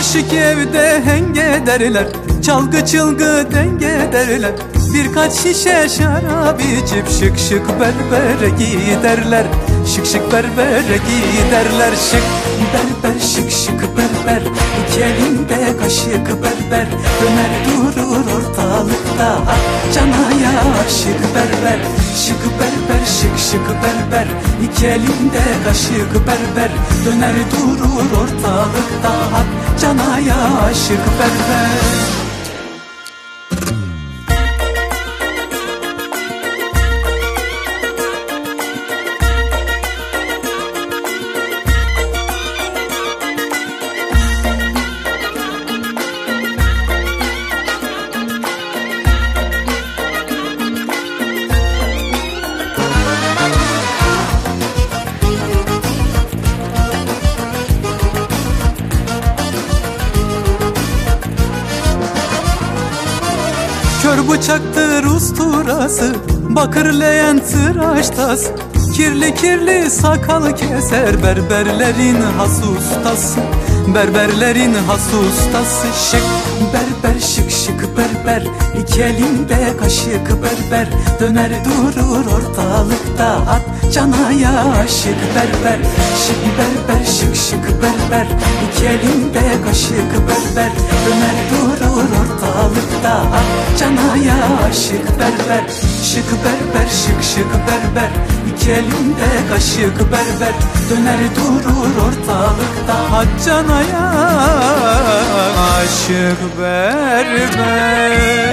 Aşık evde henge derler, çalgı çılgı denge derler. Birkaç şişe şarap içip şık şık berbere giderler. Şık şık berbere giderler. Şık berber şık şık berber, iki elinde kaşık berber. Döner durur ortalıkta canaya aşık berber. Şık berber şık şık berber, iki elinde kaşık berber. Döner durur ortalıkta canaya aşık berber. Kör bıçaktır usturası, bakır leğen tıraş tas. Kirli kirli sakal keser berberlerin has ustası. Berberlerin has ustası. Şık berber şık şık berber, iki elinde kaşık berber. Döner durur ortalıkta canaya aşık berber. Şık berber şık şık berber, iki elinde kaşık berber. Döner durur ortalıkta canaya aşık berber. Şık berber şık şık berber, iki elinde kaşık berber. Döner durur ortalıkta canaya aşık berber.